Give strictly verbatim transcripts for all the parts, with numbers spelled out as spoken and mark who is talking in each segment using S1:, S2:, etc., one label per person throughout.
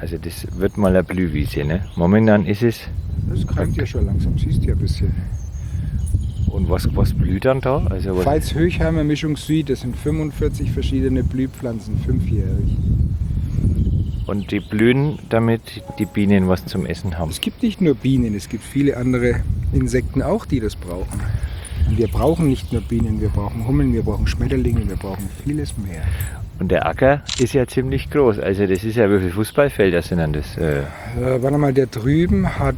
S1: Also das wird mal eine Blühwiese, ne? Momentan ist es.
S2: Das keimt ja schon langsam, siehst du ja ein bisschen.
S1: Und was, was blüht dann da? Also was,
S2: Pfalz-Höchheimer Mischung Süd, das sind fünfundvierzig verschiedene Blühpflanzen, fünfjährig.
S1: und die blühen, damit die Bienen was zum Essen haben.
S2: Es gibt nicht nur Bienen, es gibt viele andere Insekten auch, die das brauchen. Und wir brauchen nicht nur Bienen, wir brauchen Hummeln, wir brauchen Schmetterlinge, wir brauchen vieles mehr.
S1: Und der Acker ist ja ziemlich groß. Also das ist ja, wie viele Fußballfelder sind dann das? Äh
S2: Äh, warte mal, der drüben hat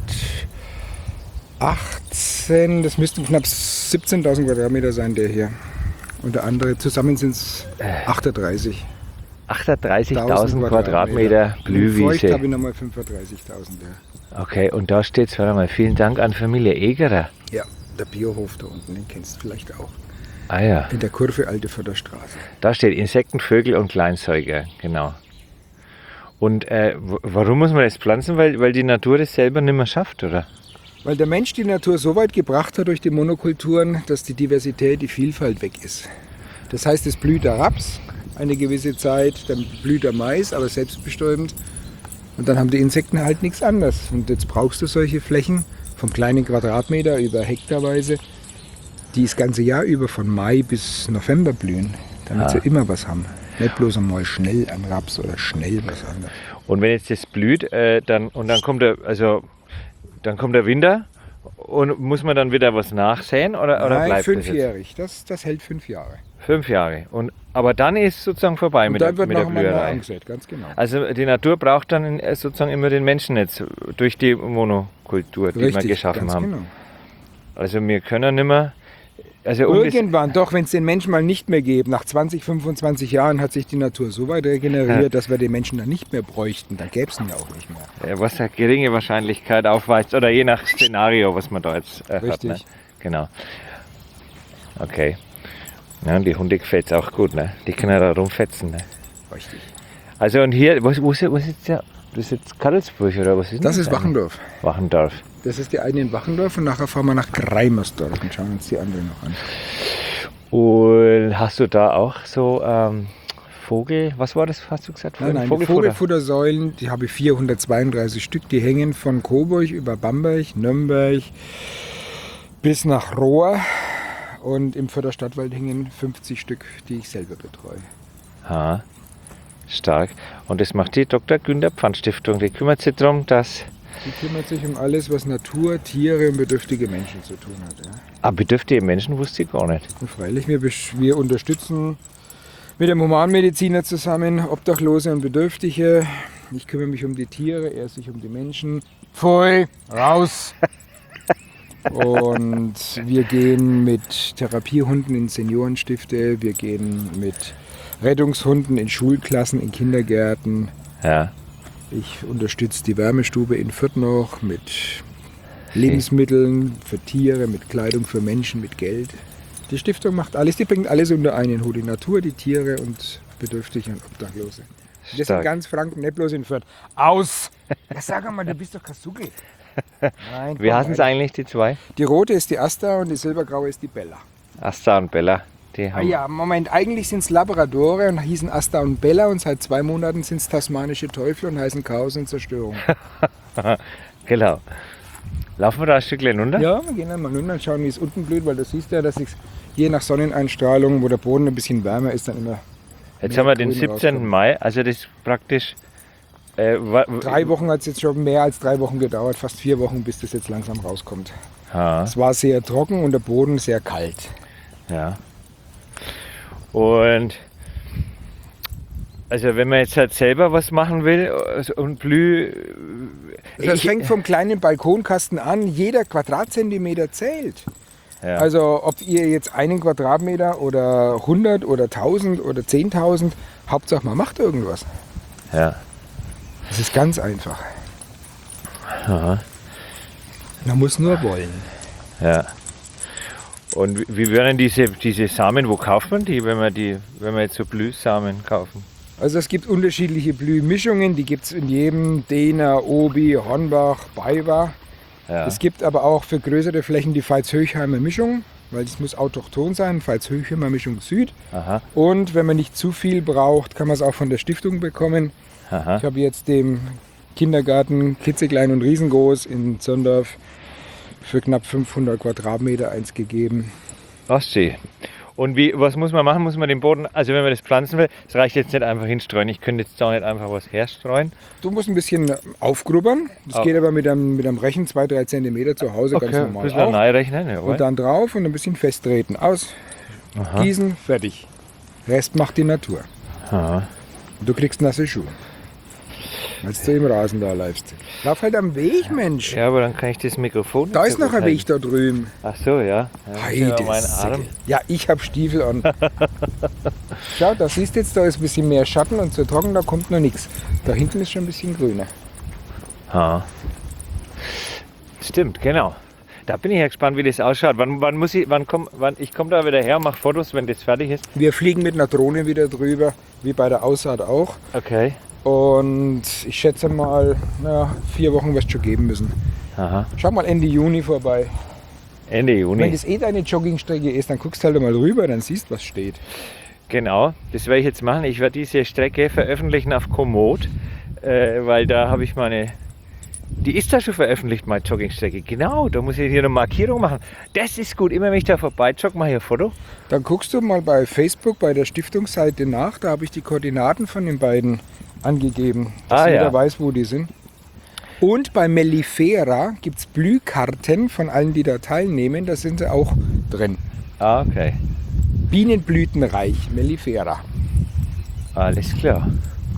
S2: achtzehn, das müssten knapp siebzehntausend Quadratmeter sein, der hier. Und der andere, zusammen sind es achtunddreißig.
S1: achtunddreißigtausend Quadratmeter
S2: Feucht
S1: Blühwiese.
S2: habe ich nochmal fünfunddreißigtausend. Ja.
S1: Okay, und da steht es, warte mal, vielen Dank an Familie Egerer.
S2: ja, der Biohof da unten, den kennst du vielleicht auch.
S1: Ah ja,
S2: In der Kurve Alte Förderstraße.
S1: da steht Insekten, Vögel und Kleinsäuger, genau. Und äh, w- warum muss man das pflanzen? Weil, weil die Natur das selber nicht mehr schafft, oder?
S2: Weil der Mensch die Natur so weit gebracht hat durch die Monokulturen, dass die Diversität, die Vielfalt weg ist. Das heißt, es blüht der Raps eine gewisse Zeit, dann blüht der Mais, aber selbstbestäubend. Und dann haben die Insekten halt nichts anderes. Und jetzt brauchst du solche Flächen vom kleinen Quadratmeter über hektarweise, die das ganze Jahr über von Mai bis November blühen, damit
S1: Ah.
S2: sie immer was haben. Nicht bloß einmal schnell ein Raps oder schnell was anderes.
S1: Und wenn jetzt das blüht, äh, dann und dann kommt der, also dann kommt der Winter und muss man dann wieder was nachsäen oder, oder
S2: Nein,
S1: bleibt das jetzt?
S2: fünfjährig. Das, das hält fünf Jahre.
S1: Fünf Jahre. Und aber dann ist sozusagen vorbei
S2: Und
S1: mit der,
S2: dann wird
S1: mit der
S2: noch einmal neu
S1: Blüherei.
S2: angesät, ganz genau.
S1: Also die Natur braucht dann äh, sozusagen immer den Menschen jetzt durch die Monokultur, die wir geschaffen
S2: ganz
S1: haben.
S2: genau.
S1: Also wir können nicht mehr. Also um das,
S2: Irgendwann, doch, wenn es den Menschen mal nicht mehr gäbe, nach zwanzig, fünfundzwanzig Jahren hat sich die Natur so weit regeneriert,
S1: Ja.
S2: dass wir den Menschen dann nicht mehr bräuchten. Dann gäbe es ihn ja auch nicht mehr.
S1: äh, was eine geringe Wahrscheinlichkeit aufweist oder je nach Szenario, was man da jetzt äh, hat.
S2: Richtig.
S1: Ne? Genau. Okay. Ja, und die Hunde gefällt es auch gut, ne? Die können da rumfetzen. Ne?
S2: Richtig.
S1: Also und hier, was, wo ist, wo ist jetzt der? Das ist jetzt Karlsburg oder was ist
S2: Das
S1: denn
S2: ist
S1: eigentlich?
S2: Wachendorf.
S1: Wachendorf.
S2: Das ist die eine in Wachendorf und nachher fahren wir nach Greimersdorf und schauen uns die andere noch an.
S1: Und hast du da auch so ähm, Vogel, was war das, hast du gesagt?
S2: Nein, nein, die
S1: Vogelfutter?
S2: Vogelfuttersäulen, die habe ich vierhundertzweiunddreißig Stück, die hängen von Coburg über Bamberg, Nürnberg bis nach Rohr. Und im Förderstadtwald hängen fünfzig Stück, die ich selber betreue.
S1: Ha, stark. Und das macht die Doktor Günther Pfand Stiftung. Die kümmert sich darum, dass.
S2: Die kümmert sich um alles, was Natur, Tiere und bedürftige Menschen zu tun hat. Ja.
S1: Ah, bedürftige Menschen wusste ich gar nicht.
S2: Und freilich, wir, besch- wir unterstützen mit dem Humanmediziner zusammen Obdachlose und Bedürftige. Ich kümmere mich um die Tiere, er sich um die Menschen. Pfui, raus! Und wir gehen mit Therapiehunden in Seniorenstifte, wir gehen mit Rettungshunden in Schulklassen, in Kindergärten.
S1: Ja.
S2: Ich unterstütze die Wärmestube in Fürth noch mit Lebensmitteln für Tiere, mit Kleidung für Menschen, mit Geld. Die Stiftung macht alles, die bringt alles unter einen Hut. Die Natur, die Tiere und Bedürftige und Obdachlose. Das ist in
S1: Stark.
S2: ganz Franken, nicht bloß in Fürth. Aus! Ja, sag mal, du bist doch kein Suckel. Nein,
S1: Wie
S2: komm,
S1: heißen es
S2: Alter.
S1: eigentlich, die zwei?
S2: Die rote ist die Asta und die silbergraue ist die Bella.
S1: Asta und Bella. Die
S2: Ah
S1: haben.
S2: ja, Moment, eigentlich sind es Labradore und hießen Asta und Bella und seit zwei Monaten sind es tasmanische Teufel und heißen Chaos und Zerstörung.
S1: Genau. Laufen wir da ein Stückchen runter?
S2: Ja, wir gehen dann mal runter und schauen, wie es unten blüht, weil du siehst ja, dass ich je nach Sonneneinstrahlung, wo der Boden ein bisschen wärmer ist, dann immer
S1: Jetzt
S2: mehr
S1: haben wir den
S2: Grün
S1: siebzehnten
S2: rauskommt.
S1: Mai, also das ist praktisch. Äh, wa-
S2: Drei Wochen hat es jetzt schon mehr als drei Wochen gedauert, fast vier Wochen, bis das jetzt langsam rauskommt.
S1: Ha,
S2: Es war sehr trocken und der Boden sehr kalt.
S1: ja. Und also wenn man jetzt halt selber was machen will also und Blüh.
S2: Das
S1: ich-
S2: fängt vom kleinen Balkonkasten an, jeder Quadratzentimeter zählt.
S1: ja.
S2: Also ob ihr jetzt einen Quadratmeter oder hundert oder tausend oder zehntausend, Hauptsache man macht irgendwas.
S1: ja.
S2: Das ist ganz einfach.
S1: Aha.
S2: Man muss nur wollen.
S1: Ja. Und wie- wie werden diese, diese Samen, wo kauft man die, wenn man die, wenn man jetzt so Blühsamen kaufen?
S2: Also es gibt unterschiedliche Blühmischungen, die gibt es in jedem Dehner, Obi, Hornbach, Baywa.
S1: Ja.
S2: Es gibt aber auch für größere Flächen die Pfalz-Höchheimer Mischung, weil es muss autochthon sein, Pfalz-Höchheimer Mischung Süd.
S1: Aha,
S2: Und wenn man nicht zu viel braucht, kann man es auch von der Stiftung bekommen.
S1: aha.
S2: Ich habe jetzt dem Kindergarten, klitzeklein und riesengroß in Zondorf für knapp fünfhundert Quadratmeter eins gegeben.
S1: Ostsee. Und wie, was muss man machen? Muss man den Boden, also wenn man das pflanzen will, es reicht jetzt nicht einfach hinstreuen. Ich könnte jetzt da nicht einfach was herstreuen.
S2: Du musst ein bisschen aufgrubbern. Das
S1: Oh.
S2: geht aber mit einem, mit einem Rechen zwei bis drei Zentimeter zu Hause ganz
S1: ein
S2: normal
S1: bisschen
S2: auch.
S1: neu rechnen. Jawohl.
S2: Und dann drauf und ein bisschen festtreten. Aus,
S1: Aha.
S2: gießen, fertig. Rest macht die Natur.
S1: Aha.
S2: Und du kriegst nasse Schuhe. Als du im Rasen da bleibst. Lauf halt am Weg, Mensch.
S1: Ja, aber dann kann ich das Mikrofon.
S2: Da ist noch ein
S1: zurückhalten.
S2: Weg da drüben.
S1: Ach so, ja. ja
S2: Heide
S1: mein
S2: Säcke.
S1: Arm.
S2: Ja, ich hab Stiefel an. Schau, da siehst du jetzt, da ist ein bisschen mehr Schatten und zu trocken, da kommt noch nichts. Da hinten ist schon ein bisschen grüner.
S1: Ha. Stimmt, genau. Da bin ich ja gespannt, wie das ausschaut. Wann, wann muss ich, wann komm, wann, ich komme da wieder her, mache Fotos, wenn das fertig ist.
S2: Wir fliegen mit einer Drohne wieder drüber, wie bei der Aussaat auch.
S1: Okay.
S2: Und ich schätze mal, na, vier Wochen wirst du schon geben müssen.
S1: Aha.
S2: Schau mal Ende Juni vorbei.
S1: Ende
S2: Wenn
S1: Juni.
S2: das eh deine Joggingstrecke ist, dann guckst du halt mal rüber, dann siehst was steht.
S1: Genau, das werde ich jetzt machen. Ich werde diese Strecke veröffentlichen auf Komoot, äh, weil da habe ich meine. Die ist da schon veröffentlicht, meine Joggingstrecke. Genau, da muss ich hier eine Markierung machen. Das ist gut. Immer wenn ich da vorbeijogge, mache ich ein Foto.
S2: Dann guckst du mal bei Facebook, bei der Stiftungsseite nach, da habe ich die Koordinaten von den beiden angegeben, dass
S1: Ah,
S2: jeder
S1: ja.
S2: weiß, wo die sind. Und bei Mellifera gibt es Blühkarten von allen, die da teilnehmen, da sind sie auch drin.
S1: Ah, okay.
S2: Bienenblütenreich, Mellifera.
S1: Alles klar.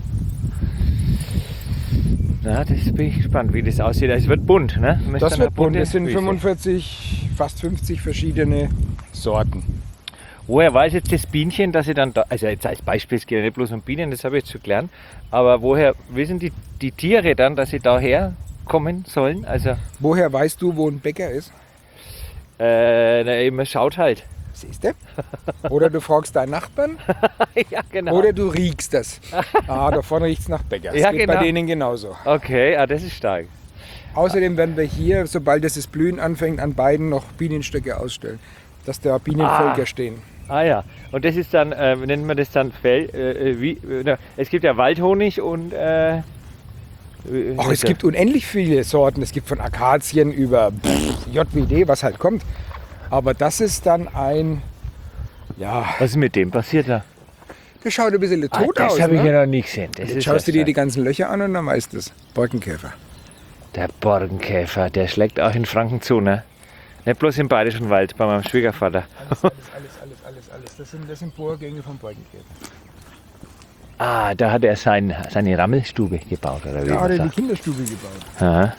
S1: Na, das bin ich gespannt, wie das aussieht. Es wird bunt, ne? Müsste
S2: Das
S1: eine
S2: wird bunt,
S1: bunte
S2: das sind
S1: Wiese.
S2: fünfundvierzig, fast fünfzig verschiedene Sorten.
S1: Woher weiß jetzt das Bienchen, dass sie dann da, also jetzt als Beispiel, es geht ja nicht bloß um Bienen, das habe ich jetzt schon gelernt, aber woher wissen die, die Tiere dann, dass sie daher kommen sollen? Also,
S2: Woher weißt du, wo ein Bäcker ist?
S1: äh, na, man schaut halt.
S2: Siehst du? Oder du fragst deinen Nachbarn
S1: Ja, genau.
S2: oder du riechst das. Ah, davon riecht es nach Bäcker. Das
S1: Ja,
S2: geht
S1: genau.
S2: bei denen genauso.
S1: Okay, ah, das ist stark.
S2: Außerdem werden wir hier, sobald es das Blühen anfängt, an beiden noch Bienenstöcke ausstellen, dass da Bienenvölker
S1: Ah.
S2: stehen.
S1: Ah ja, und das ist dann, äh, nennt man das dann Fell, äh, wie, äh, na, es gibt ja Waldhonig und, äh, wie-
S2: Ach, es gibt unendlich viele Sorten. Es gibt von Akazien über pff, J W D, was halt kommt. Aber das ist dann ein, ja,
S1: Was ist mit dem passiert da?
S2: das schaut ein bisschen
S1: Ah,
S2: tot
S1: das
S2: aus.
S1: habe ich
S2: Ne?
S1: ja noch nie gesehen. Das
S2: Jetzt
S1: ist
S2: schaust du
S1: ja
S2: dir die ganzen Löcher an und dann weißt du es. Borkenkäfer.
S1: Der Borkenkäfer, der schlägt auch in Franken zu, ne? Nicht bloß im Bayerischen Wald, bei meinem Schwiegervater.
S2: Alles, alles, alles, alles, alles, alles. Das sind, das sind Bohrgänge vom Borkenkäfer.
S1: Ah, da hat er sein, seine Rammelstube gebaut, oder wie
S2: Da
S1: man
S2: hat er die
S1: sagt.
S2: Kinderstube gebaut.
S1: Aha.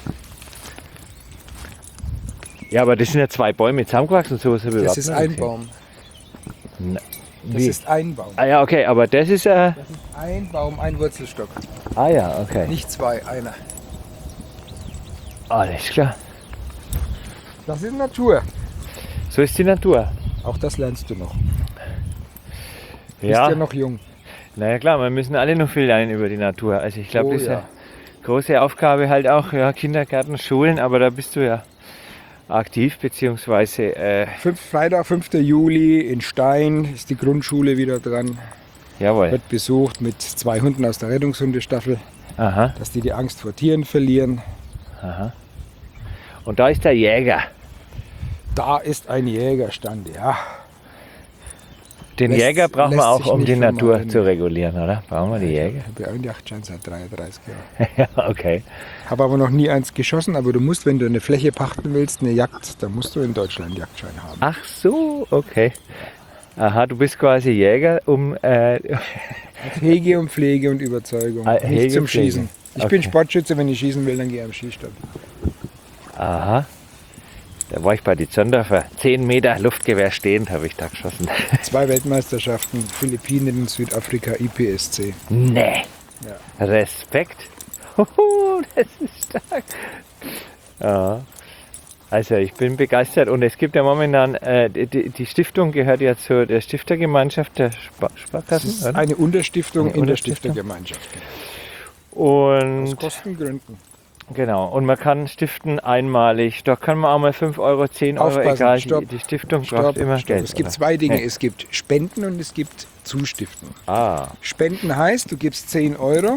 S1: Ja, aber das sind ja zwei Bäume zusammengewachsen, sowas habe ich
S2: Das
S1: überhaupt
S2: ist
S1: nicht
S2: ein
S1: gesehen.
S2: Baum.
S1: Na,
S2: Das
S1: wie?
S2: ist ein Baum.
S1: Ah ja, okay, aber das ist, äh,
S2: Das ist ein Baum, ein Wurzelstock.
S1: ah ja, okay.
S2: Nicht zwei, einer.
S1: Alles klar.
S2: Das ist Natur.
S1: So ist die Natur.
S2: Auch das lernst du noch. Du
S1: Ja,
S2: bist ja noch jung.
S1: na ja klar, wir müssen alle noch viel lernen über die Natur. Also ich glaube,
S2: Oh
S1: das ist
S2: ja.
S1: eine große Aufgabe halt auch, ja, Kindergärten, Schulen, aber da bist du ja aktiv, beziehungsweise, äh,
S2: Fünf, Freitag, fünfter Juli in Stein ist die Grundschule wieder dran.
S1: jawohl.
S2: Wird besucht mit zwei Hunden aus der Rettungshundestaffel,
S1: Aha,
S2: dass die die Angst vor Tieren verlieren.
S1: aha. Und da ist der Jäger.
S2: Da ist ein Jägerstand, ja.
S1: Den
S2: Lässt-
S1: Jäger brauchen wir
S2: lässt
S1: auch,
S2: sich
S1: um
S2: nicht
S1: die Natur
S2: vermeiden.
S1: zu regulieren, oder? Brauchen wir die Jäger?
S2: Ich habe ja einen Jagdschein seit dreiunddreißig Jahren.
S1: Ja, okay.
S2: Habe aber noch nie eins geschossen, aber du musst, wenn du eine Fläche pachten willst, eine Jagd, dann musst du in Deutschland einen Jagdschein haben.
S1: Ach so, okay. Aha, du bist quasi Jäger, um, äh,
S2: Hege und Pflege und Überzeugung,
S1: Ah,
S2: nicht
S1: Hege,
S2: zum
S1: Pflege.
S2: Schießen. Ich
S1: Okay.
S2: bin Sportschütze, wenn ich schießen will, dann gehe ich am Schießstand.
S1: aha. Da war ich bei die Zondorfer. Zehn Meter Luftgewehr stehend habe ich da geschossen.
S2: Zwei Weltmeisterschaften, Philippinen und Südafrika, I P S C.
S1: Nee.
S2: Ja.
S1: Respekt. Huhu, das ist stark. Ja. Also ich bin begeistert und es gibt ja momentan, äh, die, die Stiftung gehört ja zur der Stiftergemeinschaft der Spar
S2: Das
S1: Sparkassen.
S2: ist
S1: oder?
S2: eine Unterstiftung
S1: Eine
S2: in der
S1: Unterstiftung.
S2: Stiftergemeinschaft. Aus
S1: Und
S2: Kostengründen.
S1: genau, und man kann stiften einmalig. Da kann man auch mal fünf Euro, zehn Euro,
S2: Aufpassen,
S1: egal. Die,
S2: stopp,
S1: die Stiftung
S2: Stopp,
S1: braucht immer
S2: stopp.
S1: Geld.
S2: Es gibt
S1: oder?
S2: zwei Dinge.
S1: Nee.
S2: Es gibt Spenden und es gibt Zustiften.
S1: Ah,
S2: Spenden heißt, du gibst zehn Euro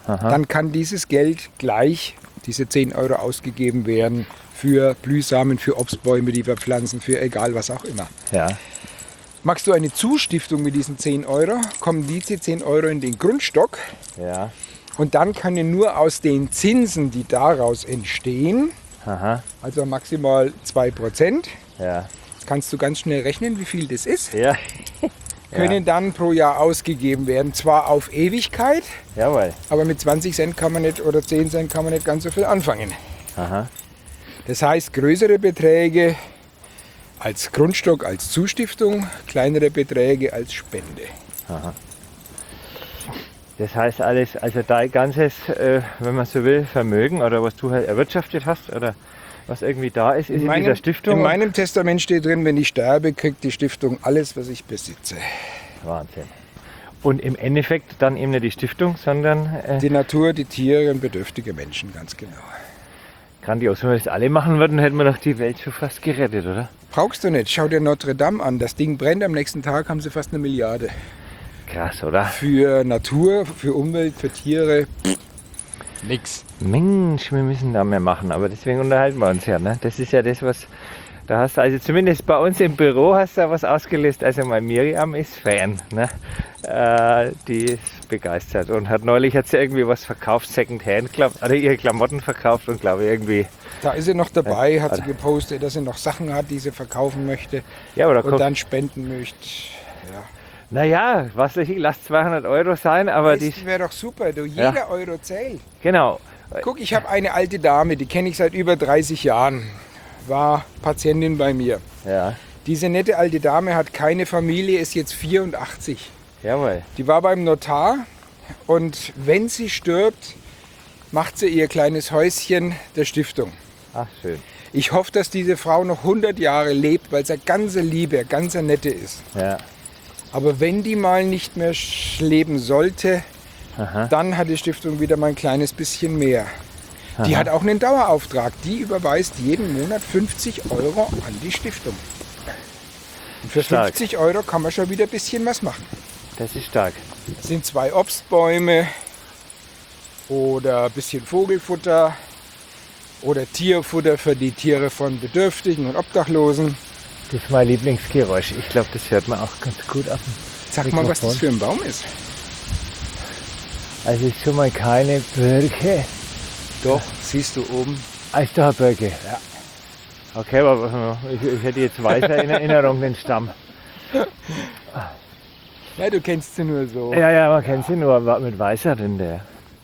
S1: Aha.
S2: dann kann dieses Geld gleich, diese zehn Euro ausgegeben werden für Blühsamen, für Obstbäume, die wir pflanzen, für egal was auch immer.
S1: Ja.
S2: Machst du eine Zustiftung mit diesen zehn Euro, kommen diese zehn Euro in den Grundstock
S1: Ja.
S2: und dann können nur aus den Zinsen, die daraus entstehen,
S1: Aha.
S2: also maximal zwei Prozent,
S1: Ja.
S2: kannst du ganz schnell rechnen, wie viel das ist,
S1: Ja.
S2: können dann pro Jahr ausgegeben werden. Zwar auf Ewigkeit,
S1: Jawohl.
S2: aber mit zwanzig Cent kann man nicht oder zehn Cent kann man nicht ganz so viel anfangen.
S1: Aha.
S2: Das heißt, größere Beträge als Grundstock, als Zustiftung, kleinere Beträge als Spende.
S1: Das heißt alles, also dein ganzes, äh, wenn man so will, Vermögen oder was du halt erwirtschaftet hast oder was irgendwie da ist, ist in, in dieser Stiftung.
S2: In meinem Testament steht drin, wenn ich sterbe, kriegt die Stiftung alles, was ich besitze.
S1: Wahnsinn. Und im Endeffekt dann eben nicht die Stiftung, sondern äh,
S2: Die Natur, die Tiere und bedürftige Menschen, ganz genau.
S1: grandios. Wenn wir das alle machen würden, hätten wir doch die Welt schon fast gerettet, oder?
S2: Brauchst du nicht. Schau dir Notre Dame an. Das Ding brennt, am nächsten Tag haben sie fast eine Milliarde.
S1: Krass, oder?
S2: Für Natur, für Umwelt, für Tiere, pff, nix.
S1: Mensch, wir müssen da mehr machen, aber deswegen unterhalten wir uns ja. Ne? Das ist ja das, was da hast du, also zumindest bei uns im Büro hast du ja was ausgelöst. Also meine Miriam ist Fan, ne? äh, die ist begeistert und hat neulich hat sie irgendwie was verkauft, Secondhand, glaub, oder ihre Klamotten verkauft und glaube irgendwie.
S2: Da ist sie noch dabei, hat sie gepostet, dass sie noch Sachen hat, die sie verkaufen möchte
S1: Ja, oder
S2: und
S1: kommt,
S2: dann spenden möchte. Ja.
S1: naja, was weiß ich, lass zweihundert Euro sein, aber die,
S2: Das wäre doch super, du, jeder Euro zählt.
S1: genau,
S2: Guck, ich habe eine alte Dame, die kenne ich seit über dreißig Jahren, war Patientin bei mir.
S1: ja,
S2: Diese nette alte Dame hat keine Familie, ist jetzt vierundachtzig.
S1: jawohl,
S2: Die war beim Notar und wenn sie stirbt, macht sie ihr kleines Häuschen der Stiftung.
S1: ach schön,
S2: Ich hoffe, dass diese Frau noch hundert Jahre lebt, weil sie eine ganze Liebe, eine ganze Nette ist.
S1: ja,
S2: Aber wenn die mal nicht mehr sch- leben sollte,
S1: aha,
S2: dann hat die Stiftung wieder mal ein kleines bisschen mehr. Die hat auch einen Dauerauftrag. Die überweist jeden Monat fünfzig Euro an die Stiftung. Und für
S1: Stark.
S2: fünfzig Euro kann man schon wieder ein bisschen was machen.
S1: das ist stark,
S2: Das sind zwei Obstbäume oder ein bisschen Vogelfutter oder Tierfutter für die Tiere von Bedürftigen und Obdachlosen.
S1: das ist mein Lieblingsgeräusch, ich glaube, das hört man auch ganz gut ab.
S2: Sag mal, was das für ein Baum ist.
S1: Also ist schon mal keine Birke.
S2: Doch, siehst du oben.
S1: Ah, ist da eine Birke?
S2: Ja.
S1: Okay, aber ich, ich hätte jetzt weiter in Erinnerung den Stamm.
S2: Ja, du kennst sie nur so.
S1: Ja, ja, man kennt sie nur mit weißer Rinde.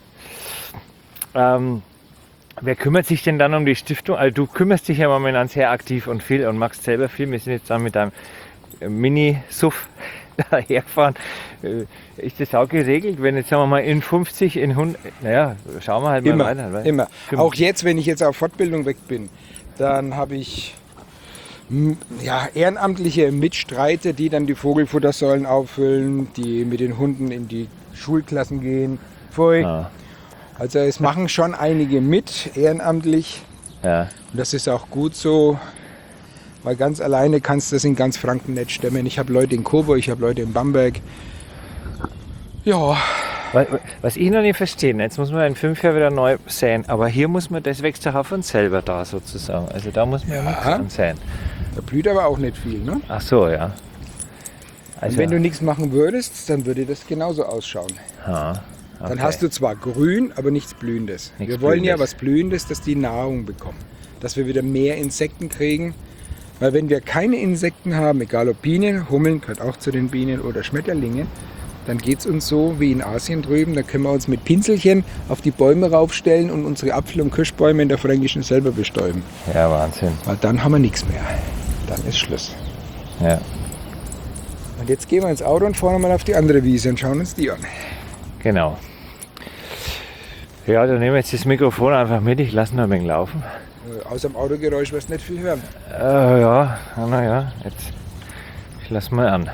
S1: Ähm, wer kümmert sich denn dann um die Stiftung? Also du kümmerst dich ja momentan sehr aktiv und viel und machst selber viel. Wir sind jetzt dann mit deinem Mini-Suff daherfahren. Äh, Ist das auch geregelt, wenn jetzt sagen wir mal in fünfzig, in hundert, naja, schauen wir halt mal
S2: Immer,
S1: weiter. weil-
S2: immer.
S1: Kümm-
S2: Auch jetzt, wenn ich jetzt auf Fortbildung weg bin, dann habe ich m, ja, ehrenamtliche Mitstreiter, die dann die Vogelfuttersäulen auffüllen, die mit den Hunden in die Schulklassen gehen. Pfui.
S1: Ah,
S2: Also es machen schon einige mit, ehrenamtlich.
S1: ja.
S2: Und das ist auch gut so, weil ganz alleine kannst du das in ganz Franken nicht stemmen. Ich habe Leute in Coburg, ich habe Leute in Bamberg. Ja,
S1: Was, was ich noch nicht verstehe, jetzt muss man in fünf Jahren wieder neu säen, aber hier muss man, das wächst doch auch von selber da sozusagen. Also da muss man ja nichts
S2: Ja.
S1: dran säen.
S2: da blüht aber auch nicht viel. Ne?
S1: Ach so, ja. Also,
S2: Und wenn du nichts machen würdest, dann würde das genauso ausschauen.
S1: ah, okay.
S2: Dann hast du zwar grün, aber nichts Blühendes.
S1: Nichts
S2: wir wollen ja
S1: Blühendes.
S2: was Blühendes, dass die Nahrung bekommen. Dass wir wieder mehr Insekten kriegen. Weil wenn wir keine Insekten haben, egal ob Bienen, Hummeln, gehört auch zu den Bienen oder Schmetterlinge, dann geht es uns so wie in Asien drüben. Da können wir uns mit Pinselchen auf die Bäume raufstellen und unsere Apfel- und Kirschbäume in der Fränkischen selber bestäuben.
S1: Ja, Wahnsinn.
S2: Weil dann haben wir nichts mehr. Dann ist Schluss.
S1: Ja,
S2: Und jetzt gehen wir ins Auto und fahren mal auf die andere Wiese und schauen uns die an.
S1: genau. Ja, dann nehmen wir jetzt das Mikrofon einfach mit, ich lasse noch ein wenig laufen.
S2: Äh, außer dem Autogeräusch wirst du nicht viel hören.
S1: Äh, ja, naja, jetzt ich lass mal an.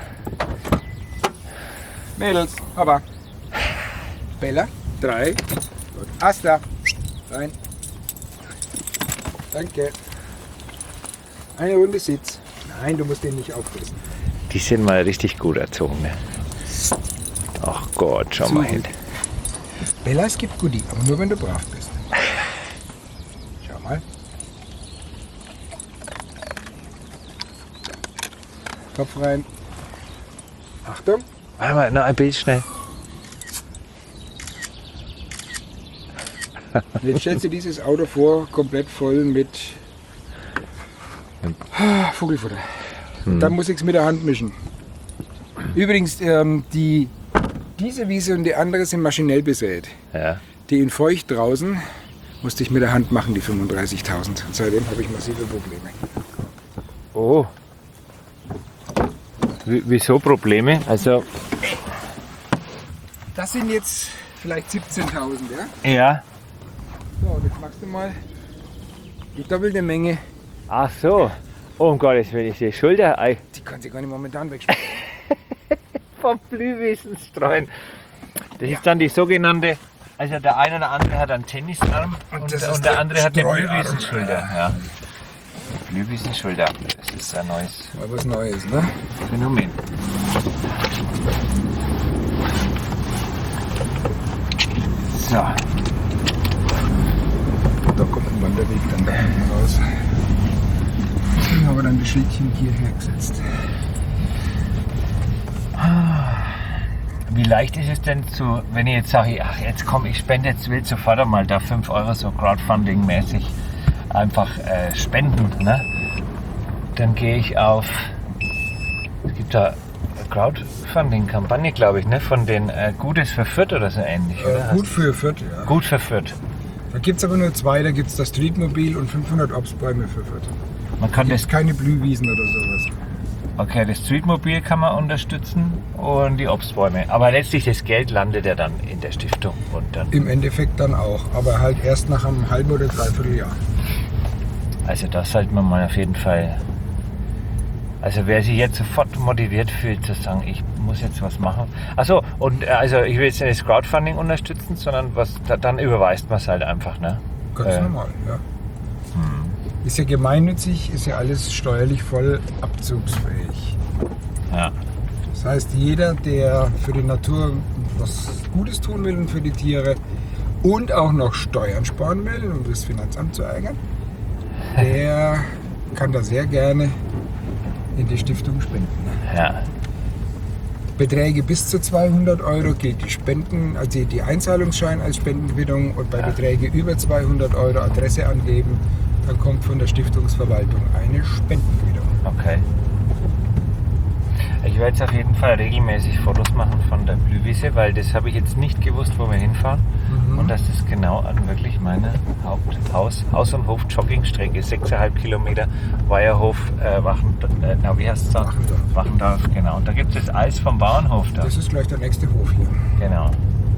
S2: Mädels, Papa. Bella, drei. Gut. Asta, rein. Danke. Eine Runde Sitz. Nein, du musst den nicht aufrissen.
S1: Die sind mal richtig gut erzogen. Ne? Ach Gott, schau
S2: Zu
S1: mal
S2: gut.
S1: hin.
S2: Bella, es gibt Goodie, aber nur wenn du brav bist. Schau mal. Kopf rein. Achtung.
S1: Warte mal, noch ein Bild schnell.
S2: Und jetzt stellst du dieses Auto vor, komplett voll mit ah, Vogelfutter. Und dann muss ich es mit der Hand mischen. Übrigens, ähm, die, diese Wiese und die andere sind maschinell besät.
S1: Ja.
S2: Die in feucht draußen musste ich mit der Hand machen, die fünfunddreißigtausend. Und seitdem habe ich massive Probleme.
S1: Oh. W wieso Probleme? Also.
S2: Das sind jetzt vielleicht siebzehntausend, ja?
S1: Ja.
S2: So, und jetzt machst du mal die doppelte Menge.
S1: Ach so. Oh, um Gottes Willen, ich die Schulter
S2: Die kann sie gar nicht momentan wegschmeißen.
S1: vom Blühwesen streuen. Das ist dann die sogenannte, also der eine oder andere hat einen Tennisarm und, und,
S2: das ist
S1: und der
S2: der
S1: andere hat eine
S2: Streuarm.
S1: Blühwiesenschulter. Ja. Blühwiesenschulter, das ist ein neues
S2: Mal was Neues, ne?
S1: Phänomen. So.
S2: Da kommt ein Wanderweg dann da hinten raus. Deswegen haben wir dann das Schildchen hierher gesetzt.
S1: Wie leicht ist es denn zu, wenn ich jetzt sage, ach jetzt komm, ich spende jetzt wild sofort einmal da fünf Euro so Crowdfunding-mäßig einfach äh, spenden, ne? Dann gehe ich auf, es gibt da eine Crowdfunding-Kampagne, glaube ich, ne? Von den äh, Gutes für Fürth oder so ähnlich, oder?
S2: Äh, gut für Fürth, ja.
S1: Gut für Fürth.
S2: Da gibt es aber nur zwei, da gibt es das Streetmobil und fünfhundert Obstbäume für Fürth.
S1: Man kann
S2: Da
S1: das,
S2: gibt's keine Blühwiesen oder sowas.
S1: okay, das Streetmobil kann man unterstützen und die Obstbäume. Aber letztlich das Geld landet ja dann in der Stiftung und dann.
S2: Im Endeffekt dann auch, aber halt erst nach einem halben oder dreiviertel Jahr.
S1: Also da sollte man mal auf jeden Fall. Also wer sich jetzt sofort motiviert fühlt zu sagen, ich muss jetzt was machen. Achso, und äh, also ich will jetzt nicht das Crowdfunding unterstützen, sondern was da, dann überweist man es halt einfach, ne?
S2: Ganz
S1: Äh,
S2: normal, ja. Ist ja gemeinnützig, ist ja alles steuerlich voll abzugsfähig.
S1: Ja.
S2: Das heißt, jeder, der für die Natur was Gutes tun will und für die Tiere und auch noch Steuern sparen will, um das Finanzamt zu ärgern, der kann da sehr gerne in die Stiftung spenden.
S1: Ja.
S2: Beträge bis zu zweihundert Euro gilt die Spenden, also die Einzahlungsschein als Spendenquittung, und bei
S1: Ja.
S2: Beträge über zweihundert Euro Adresse angeben, dann kommt von der Stiftungsverwaltung eine Spendenquittung.
S1: Okay. Ich werde jetzt auf jeden Fall regelmäßig Fotos machen von der Blühwiese, weil das habe ich jetzt nicht gewusst, wo wir hinfahren.
S2: Mhm.
S1: Und dass das genau an wirklich meiner Haupthaus, Haus- und Hof-Joggingstrecke, sechs Komma fünf Kilometer, Weierhof, äh, Wachen, äh, na, wie heißt es da?
S2: Wachendorf.
S1: Wachendorf, genau. Und da gibt es das Eis vom Bauernhof da.
S2: Das ist gleich der nächste Hof hier.
S1: Genau.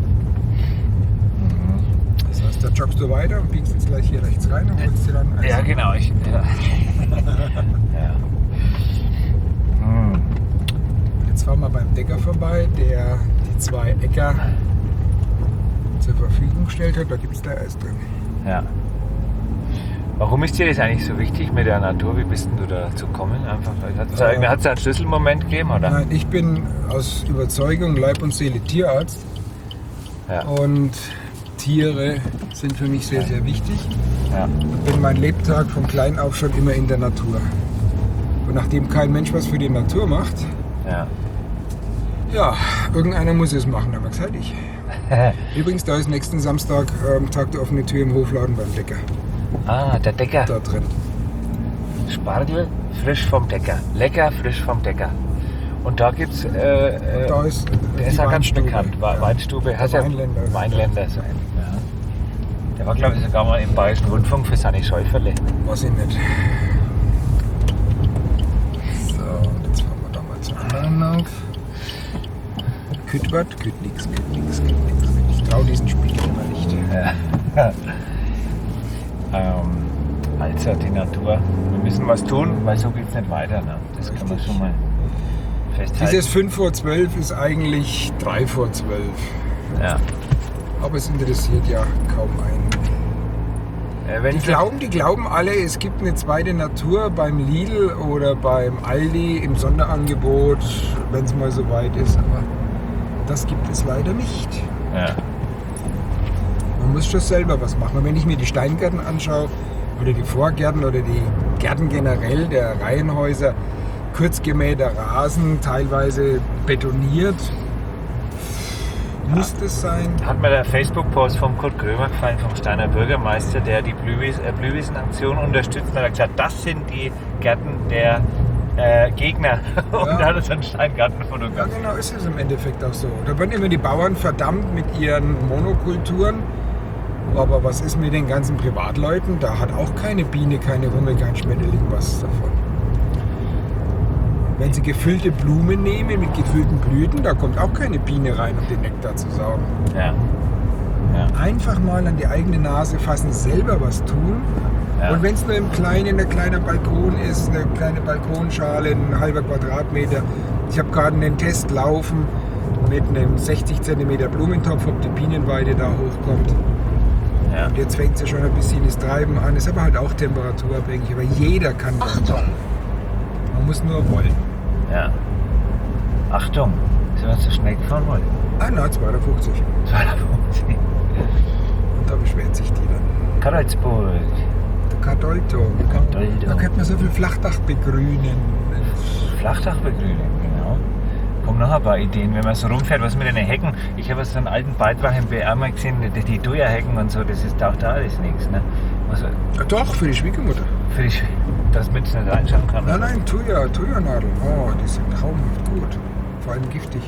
S2: Das heißt, da joggst du weiter und biegst jetzt gleich hier rechts rein und holst dir dann Eis.
S1: Ja, genau. Ich, ja. Ja. Hm.
S2: Jetzt fahren wir beim Bäcker vorbei, der die zwei Äcker zur Verfügung gestellt hat. Da gibt es da Eis drin.
S1: Ja. Warum ist dir das eigentlich so wichtig mit der Natur? Wie bist denn du dazu gekommen? Einfach, hat es
S2: Äh,
S1: einen Schlüsselmoment gegeben, oder?
S2: Nein, ich bin aus Überzeugung Leib und Seele Tierarzt.
S1: Ja.
S2: Und Tiere sind für mich sehr, sehr wichtig.
S1: Ja.
S2: Ich bin mein Lebtag von klein auf schon immer in der Natur. Und nachdem kein Mensch was für die Natur macht,
S1: Ja.
S2: ja, irgendeiner muss es machen, aber gesagt ich. Übrigens, da ist nächsten Samstag ähm, Tag der offenen Tür im Hofladen beim Bäcker.
S1: Ah, der Decker.
S2: Da drin.
S1: Spargel, frisch vom Decker. Lecker, frisch vom Decker. Und da gibt's, äh, äh,
S2: Da ist
S1: der
S2: die
S1: ist ja ganz
S2: Weinstube.
S1: bekannt. Wa-
S2: Ja.
S1: Weinstube, heißt ja
S2: Weinländer.
S1: Weinländer. So. Ja. Der war, glaube ich, sogar mal im Bayerischen Rundfunk für seine Schäuferle.
S2: Weiß ich nicht. So, und jetzt fahren wir da mal zum anderen Lauf. Kütt was? Kütt nix, kütt nix, kütt nix. Ich trau diesen Spiegel immer nicht.
S1: Ja. ähm, also die Natur. Wir müssen was tun, weil so geht's nicht weiter. Ne? Das kann man
S2: Richtig.
S1: schon mal festhalten.
S2: Dieses fünf vor zwölf ist eigentlich drei vor zwölf.
S1: Ja.
S2: Aber es interessiert ja kaum einen.
S1: Äh, wenn
S2: Die glauben, die glauben alle, es gibt eine zweite Natur beim Lidl oder beim Aldi im Sonderangebot, wenn es mal so weit ist. Aber das gibt es leider nicht.
S1: Ja.
S2: muss schon selber was machen. Und wenn ich mir die Steingärten anschaue, oder die Vorgärten oder die Gärten generell der Reihenhäuser, kurz gemähter Rasen, teilweise betoniert, muss das sein?
S1: Hat mir der Facebook-Post vom Kurt Krömer gefallen, vom Steiner Bürgermeister, der die Blühwies, äh, Blühwiesenaktion unterstützt. Und er hat gesagt, das sind die Gärten der äh, Gegner. Und
S2: Ja.
S1: da hat er so einen Steingarten
S2: Ja,
S1: fotografiert.
S2: genau, ist es im Endeffekt auch so. Da werden immer die Bauern verdammt mit ihren Monokulturen. Aber was ist mit den ganzen Privatleuten? Da hat auch keine Biene, keine Hummel, kein Schmetterling was davon. Wenn sie gefüllte Blumen nehmen mit gefüllten Blüten, da kommt auch keine Biene rein, um den Nektar zu saugen.
S1: Ja. Ja.
S2: Einfach mal an die eigene Nase fassen, selber was tun.
S1: Ja.
S2: Und wenn es nur im Kleinen ein kleiner Balkon ist, eine kleine Balkonschale, ein halber Quadratmeter. Ich habe gerade einen Test laufen mit einem sechzig Zentimeter Blumentopf, ob die Bienenweide da hochkommt.
S1: Ja.
S2: Und jetzt fängt es ja schon ein bisschen das Treiben an. Ist aber halt auch temperaturabhängig. Aber jeder kann das machen. Man muss nur wollen.
S1: Ja. Achtung, sind wir zu schnell gefahren wollen?
S2: Ah, na, zweihundertfünfzig.
S1: zweihundertfünfzig.
S2: Und da beschwert sich die dann.
S1: Karlsburg.
S2: Der Kadolto.
S1: Kadolto.
S2: Da könnte man so viel Flachdach begrünen.
S1: Flachdachbegrünung, genau. Kommen noch ein paar Ideen, wenn man so rumfährt, was mit den Hecken. Ich habe so einen alten Beitrag im B R mal gesehen, die, die Thuja-Hecken und so, das ist auch da alles nichts. Ne? Also
S2: Ja, doch, für die Schwiegermutter.
S1: für die, dass man nicht reinschauen kann.
S2: Nein, nein, Thuja, Thuja-Nadeln. Oh, die sind traumhaft gut. Vor allem giftig.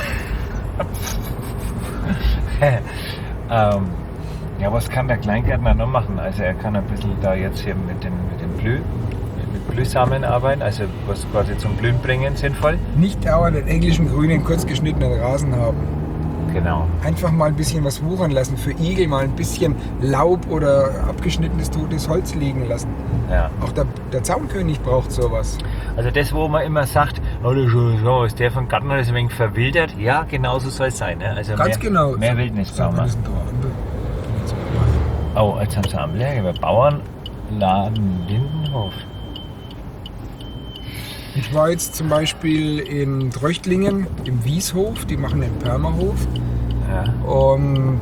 S1: ähm, ja, was kann der Kleingärtner noch machen? Also er kann ein bisschen da jetzt hier mit den, mit den Blüh, mit Blühsamen arbeiten, also was quasi zum Blühen bringen sinnvoll.
S2: Nicht dauernd den englischen grünen, kurz geschnittenen Rasen haben.
S1: Genau.
S2: Einfach mal ein bisschen was wuchern lassen. Für Igel mal ein bisschen Laub oder abgeschnittenes totes Holz liegen lassen.
S1: Ja.
S2: Auch der, der Zaunkönig braucht sowas.
S1: Also das, wo man immer sagt, oh, das ist so, ist der von Gärtner ist ein wenig verwildert. Ja, genau so soll es sein. Ne? Also
S2: Ganz
S1: mehr,
S2: genau.
S1: Mehr Wildnis brauchen wir.
S2: Das ist ein Tor.
S1: Oh, jetzt haben sie am Leer Bauernladen Lindenhof.
S2: Ich war jetzt zum Beispiel in Tröchtlingen im Wieshof, die machen den Permahof
S1: Ja.
S2: und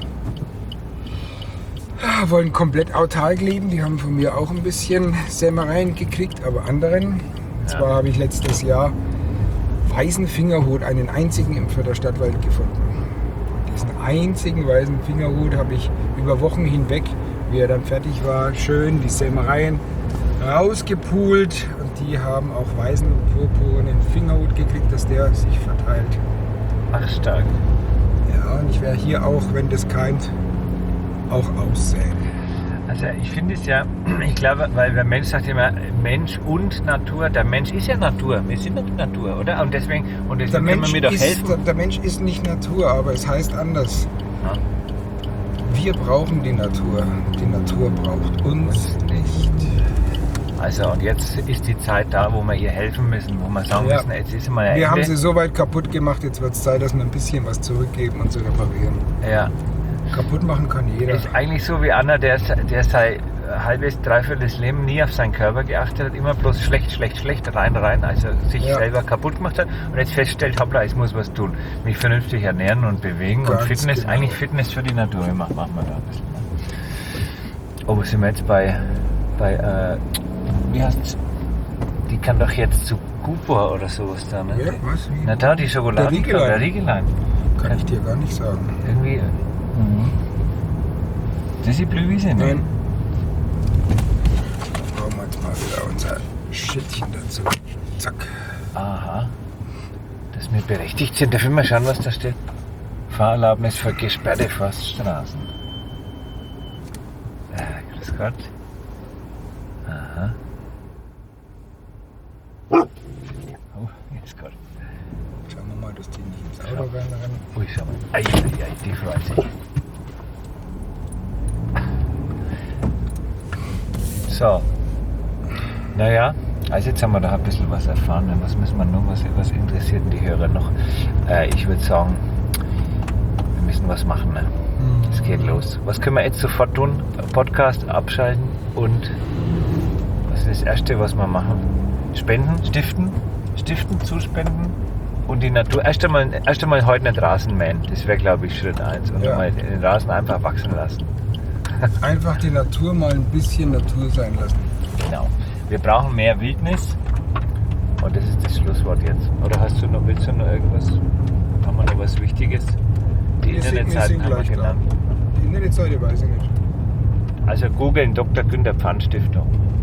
S2: ja, wollen komplett autark leben. Die haben von mir auch ein bisschen Sämereien gekriegt, aber anderen. Und
S1: Ja.
S2: zwar habe ich letztes Jahr weißen Fingerhut, einen einzigen im Vierter Stadtwald gefunden. Diesen einzigen weißen Fingerhut habe ich über Wochen hinweg, wie er dann fertig war, schön die Sämereien rausgepult und die haben auch weißen purpurnen Fingerhut gekriegt, dass der sich verteilt.
S1: Ach, stark.
S2: Ja, und ich werde hier auch, wenn das keimt, auch aussäen.
S1: Also ich finde es ja, ich glaube, weil der Mensch sagt immer Mensch und Natur. Der Mensch ist ja Natur. Wir sind doch die Natur, oder? Und deswegen, und
S2: Der
S1: deswegen können
S2: Mensch,
S1: wir mir doch
S2: ist,
S1: helfen.
S2: der, der Mensch ist nicht Natur, aber es heißt anders.
S1: Ja.
S2: Wir brauchen die Natur. Die Natur braucht uns nicht.
S1: Also und jetzt ist die Zeit da, wo wir ihr helfen müssen, wo wir sagen
S2: Ja.
S1: müssen, jetzt ist mal ein
S2: Wir
S1: Ende.
S2: haben sie so weit kaputt gemacht, jetzt wird es Zeit, dass wir ein bisschen was zurückgeben und zu reparieren.
S1: Ja.
S2: Kaputt machen kann jeder.
S1: Ist eigentlich so wie Anna, der, der sein halbes, dreiviertel Leben nie auf seinen Körper geachtet hat, immer bloß schlecht, schlecht, schlecht, rein, rein, also sich
S2: Ja.
S1: selber kaputt gemacht hat und jetzt feststellt, hoppla, ich muss was tun. Mich vernünftig ernähren und bewegen
S2: Ganz
S1: und Fitness,
S2: genau.
S1: eigentlich Fitness für die Natur, machen, machen wir da ein bisschen. Ne? Oh, wo sind wir jetzt bei, bei äh, wie heißt's? Die kann doch jetzt zu Cooper oder sowas da, ne?
S2: Ja, was? Wie?
S1: Na da, die Schokolade,
S2: Der Riegelein.
S1: der Riegelein.
S2: Kann ich dir gar nicht sagen.
S1: Irgendwie, mhm. Das ist die Blühwiese, ne?
S2: Nein. Brauchen wir jetzt mal wieder unser Schittchen dazu. Zack.
S1: Aha. Dass wir berechtigt sind. Darf ich mal schauen, was da steht? Fahrerlaubnis für gesperrte Forststraßen. Äh, grüß Gott. Aha. Oh, jetzt Gott.
S2: Schauen wir mal, dass die nicht ins Auto reinrennen.
S1: Ui, schau mal. Ei, ei, ei, die freut sich. So. Naja, also jetzt haben wir da ein bisschen was erfahren. Was müssen wir noch? Was, was interessiert denn die Hörer noch? Äh, ich würde sagen, wir müssen was machen. Ne? Es geht los. Was können wir jetzt sofort tun? Podcast abschalten und was ist das Erste, was wir machen? Spenden? Stiften? Stiften? Zuspenden? Und die Natur, erst einmal, erst einmal heute nicht Rasen mähen, das wäre glaube ich Schritt eins. Und
S2: Ja.
S1: mal den Rasen einfach wachsen lassen.
S2: Einfach die Natur mal ein bisschen Natur sein lassen.
S1: Genau. Wir brauchen mehr Wildnis. Und das ist das Schlusswort jetzt. Oder hast du noch, willst du noch irgendwas? Haben wir noch was Wichtiges? Die
S2: Wir sind- wir
S1: Internetseiten
S2: sind
S1: haben wir
S2: gleich da.
S1: genannt.
S2: Die Internetseite weiß ich nicht.
S1: Also googeln Doktor Günther Pfann Stiftung.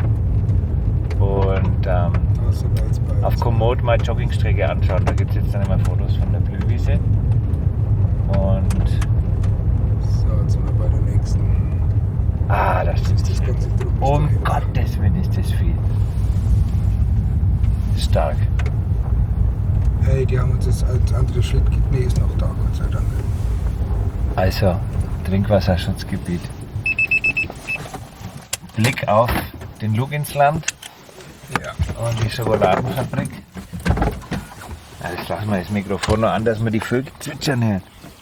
S1: Und ähm,
S2: Da ist sogar jetzt bei
S1: auf
S2: uns.
S1: Komoot mal Joggingstrecke anschauen. Da gibt es jetzt dann immer Fotos von der Blühwiese. Und
S2: So, jetzt sind wir bei der nächsten.
S1: ah, das
S2: Das ist
S1: ist
S2: das ganze Druck.
S1: um Gottes Willen ist das viel. Stark.
S2: Hey, die haben uns jetzt als anderes Schild gegeben. Nee, ist noch da, Gott sei Dank.
S1: Also Trinkwasserschutzgebiet. Blick auf den Luginsland
S2: Ja.
S1: und die Schokoladenfabrik. Ja, jetzt lassen wir das Mikrofon noch an, dass man die Vögel zwitschern hört.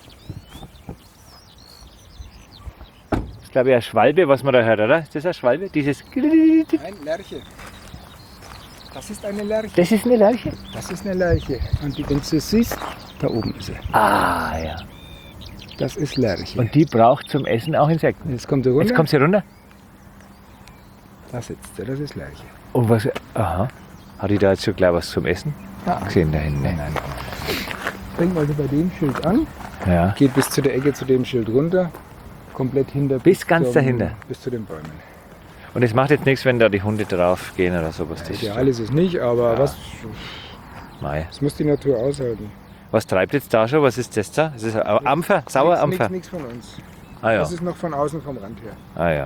S1: Das ist glaube ich eine Schwalbe, was man da hört, oder? Ist das eine Schwalbe? Dieses.
S2: Nein, Lerche. Das ist eine Lerche.
S1: Das ist eine Lerche?
S2: Das ist eine Lerche. Und die, wenn du sie siehst, da oben ist sie.
S1: Ah ja.
S2: Das ist Lerche.
S1: Und die braucht zum Essen auch Insekten.
S2: jetzt kommt sie runter.
S1: Jetzt kommt sie runter.
S2: Da sitzt sie, das ist Lerche.
S1: Und was. Aha. Hat die da jetzt schon gleich was zum Essen?
S2: Ja.
S1: Gesehen da hinten.
S2: Nein, nein. Fängt also bei dem Schild an,
S1: Ja.
S2: geht bis zu der Ecke zu dem Schild runter, komplett hinter.
S1: Bis ganz
S2: zum,
S1: dahinter.
S2: Bis zu den Bäumen.
S1: Und es macht jetzt nichts, wenn da die Hunde drauf gehen oder sowas. Das
S2: Ideal ist es nicht, aber
S1: Ja.
S2: was,
S1: Mei.
S2: das muss die Natur aushalten.
S1: Was treibt jetzt da schon? Was ist das da? Das ist ein Ampfer? Sauerampfer?
S2: Nichts von uns.
S1: Ah ja.
S2: Das ist noch von außen vom Rand her.
S1: Ah ja.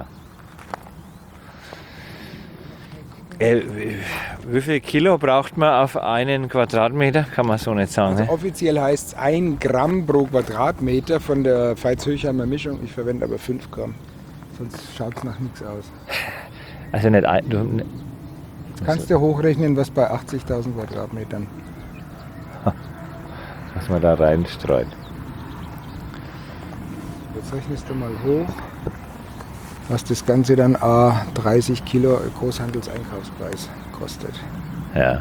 S1: Äh, wie- wie viel Kilo braucht man auf einen Quadratmeter? Kann man so nicht sagen.
S2: Also
S1: Ne?
S2: offiziell heißt es ein Gramm pro Quadratmeter von der Veitshöchheimer Mischung. Ich verwende aber fünf Gramm. Sonst schaut es nach nichts aus.
S1: Also nicht ein. Du, ne-
S2: Kannst du hochrechnen, was bei achtzigtausend Quadratmetern.
S1: was man da reinstreut.
S2: Jetzt rechnest du mal hoch, was das Ganze dann a dreißig Kilo Großhandelseinkaufspreis kostet.
S1: Ja.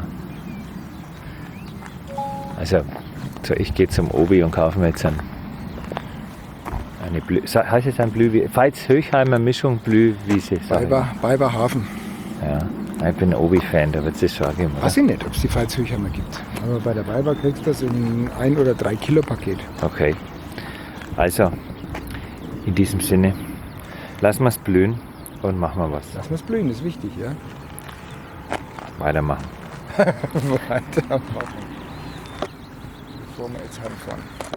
S1: Also, so ich gehe zum Obi und kaufe mir jetzt ein, eine Blü Sa- heißt es ein Blühwiese? Veitshöchheimer Mischung Blühwiese. sag ich.
S2: Beiber, Beiber Hafen.
S1: Ja. Ich bin ein Obi-Fan, da wird es schon geben. Oder?
S2: Weiß ich nicht, ob es die Veitshöchheimer gibt. Aber bei der Beiber kriegst du das in ein oder drei Kilo Paket.
S1: Okay. Also, in diesem Sinne, lassen wir es blühen und machen wir was.
S2: Lass mal blühen, ist wichtig, ja?
S1: Weitermachen.
S2: Weitermachen. Bevor wir jetzt heimfahren.